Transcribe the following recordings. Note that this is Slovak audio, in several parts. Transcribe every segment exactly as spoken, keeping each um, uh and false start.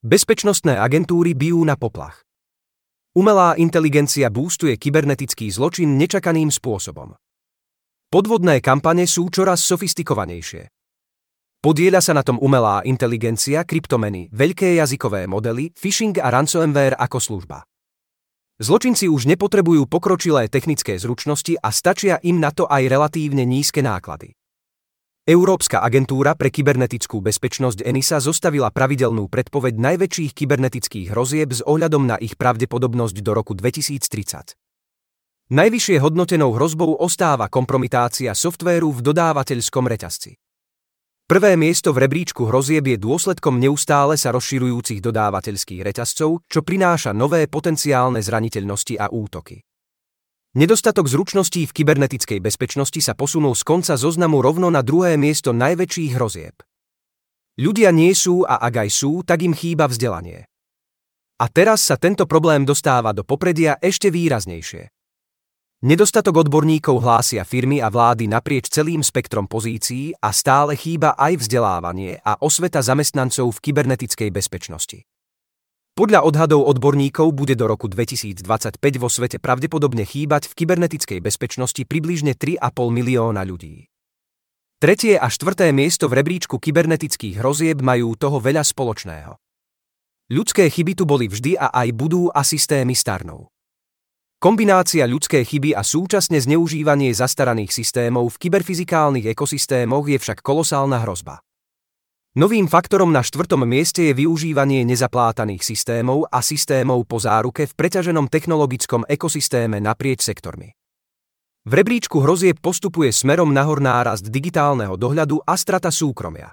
Bezpečnostné agentúry bijú na poplach. Umelá inteligencia boostuje kybernetický zločin nečakaným spôsobom. Podvodné kampane sú čoraz sofistikovanejšie. Podieľa sa na tom umelá inteligencia, kryptomeny, veľké jazykové modely, phishing a ransomware ako služba. Zločinci už nepotrebujú pokročilé technické zručnosti a stačia im na to aj relatívne nízke náklady. Európska agentúra pre kybernetickú bezpečnosť ENISA zostavila pravidelnú predpoveď najväčších kybernetických hrozieb s ohľadom na ich pravdepodobnosť do roku dvetisíctridsať. Najvyššie hodnotenou hrozbou ostáva kompromitácia softvéru v dodávateľskom reťazci. Prvé miesto v rebríčku hrozieb je dôsledkom neustále sa rozširujúcich dodávateľských reťazcov, čo prináša nové potenciálne zraniteľnosti a útoky. Nedostatok zručností v kybernetickej bezpečnosti sa posunul z konca zoznamu rovno na druhé miesto najväčších hrozieb. Ľudia nie sú a ak aj sú, tak im chýba vzdelanie. A teraz sa tento problém dostáva do popredia ešte výraznejšie. Nedostatok odborníkov hlásia firmy a vlády naprieč celým spektrom pozícií a stále chýba aj vzdelávanie a osveta zamestnancov v kybernetickej bezpečnosti. Podľa odhadov odborníkov bude do roku dvetisícdvadsaťpäť vo svete pravdepodobne chýbať v kybernetickej bezpečnosti približne tri a pol milióna ľudí. Tretie a štvrté miesto v rebríčku kybernetických hrozieb majú toho veľa spoločného. Ľudské chyby tu boli vždy a aj budú a systémy starnú. Kombinácia ľudské chyby a súčasne zneužívanie zastaraných systémov v kyberfyzikálnych ekosystémoch je však kolosálna hrozba. Novým faktorom na štvrtom mieste je využívanie nezaplátaných systémov a systémov po záruke v preťaženom technologickom ekosystéme naprieč sektormi. V rebríčku hrozieb postupuje smerom nahor nárast digitálneho dohľadu a strata súkromia.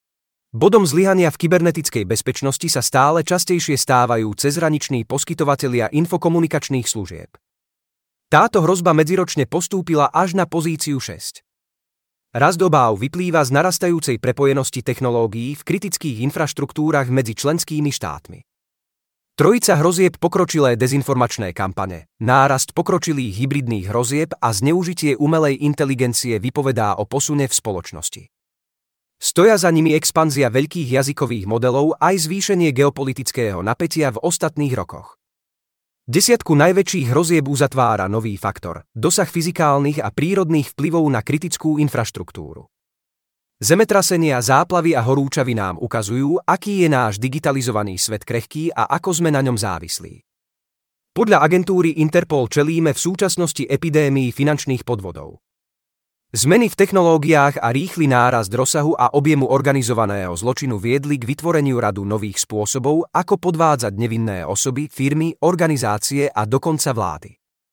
Bodom zlyhania v kybernetickej bezpečnosti sa stále častejšie stávajú cezhraniční poskytovatelia infokomunikačných služieb. Táto hrozba medziročne postúpila až na pozíciu šesť. Rast obáv vyplýva z narastajúcej prepojenosti technológií v kritických infraštruktúrach medzi členskými štátmi. Trojica hrozieb pokročilé dezinformačné kampane, nárast pokročilých hybridných hrozieb a zneužitie umelej inteligencie vypovedá o posune v spoločnosti. Stoja za nimi expanzia veľkých jazykových modelov aj zvýšenie geopolitického napätia v ostatných rokoch. Desiatku najväčších hrozieb uzatvára nový faktor, dosah fyzikálnych a prírodných vplyvov na kritickú infraštruktúru. Zemetrasenia, záplavy a horúčavy nám ukazujú, aký je náš digitalizovaný svet krehký a ako sme na ňom závislí. Podľa agentúry Interpol čelíme v súčasnosti epidémii finančných podvodov. Zmeny v technológiách a rýchly nárast rozsahu a objemu organizovaného zločinu viedli k vytvoreniu radu nových spôsobov, ako podvádzať nevinné osoby, firmy, organizácie a dokonca vlády.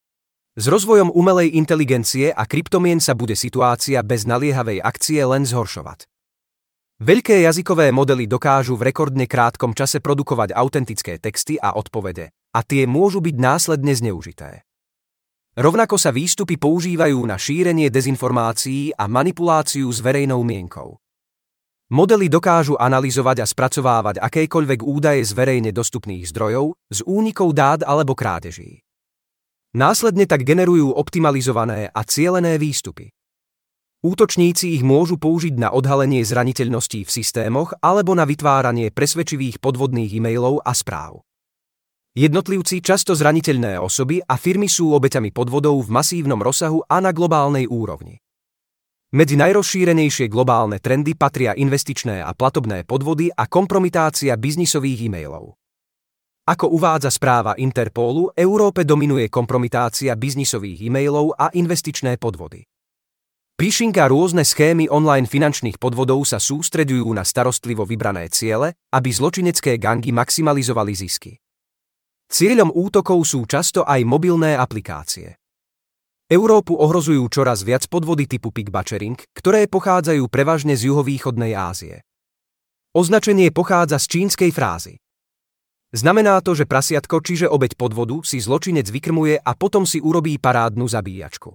S rozvojom umelej inteligencie a kryptomien sa bude situácia bez naliehavej akcie len zhoršovať. Veľké jazykové modely dokážu v rekordne krátkom čase produkovať autentické texty a odpovede, a tie môžu byť následne zneužité. Rovnako sa výstupy používajú na šírenie dezinformácií a manipuláciu s verejnou mienkou. Modely dokážu analyzovať a spracovávať akékoľvek údaje z verejne dostupných zdrojov, z únikov dát alebo krádeží. Následne tak generujú optimalizované a cielené výstupy. Útočníci ich môžu použiť na odhalenie zraniteľností v systémoch alebo na vytváranie presvedčivých podvodných e-mailov a správ. Jednotlivci, často zraniteľné osoby a firmy sú obeťami podvodov v masívnom rozsahu a na globálnej úrovni. Medzi najrozšírenejšie globálne trendy patria investičné a platobné podvody a kompromitácia biznisových e-mailov. Ako uvádza správa Interpolu, Európe dominuje kompromitácia biznisových e-mailov a investičné podvody. Phishing a rôzne schémy online finančných podvodov sa sústreďujú na starostlivo vybrané ciele, aby zločinecké gangy maximalizovali zisky. Cieľom útokov sú často aj mobilné aplikácie. Európu ohrozujú čoraz viac podvody typu pickbashing, ktoré pochádzajú prevažne z juhovýchodnej Ázie. Označenie pochádza z čínskej frázy. Znamená to, že prasiatko, čiže obeť podvodu, si zločinec vykrmuje a potom si urobí parádnu zabíjačku.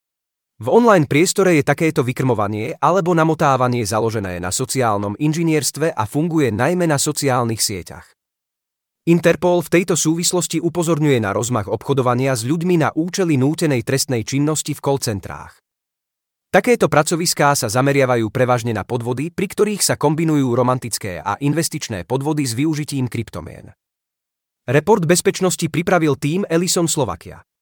V online priestore je takéto vykrmovanie alebo namotávanie založené na sociálnom inžinierstve a funguje najmä na sociálnych sieťach. Interpol v tejto súvislosti upozorňuje na rozmach obchodovania s ľuďmi na účely nútenej trestnej činnosti v call centrách. Takéto pracoviská sa zameriavajú prevažne na podvody, pri ktorých sa kombinujú romantické a investičné podvody s využitím kryptomien. Report bezpečnosti pripravil tím Ellison Slovakia.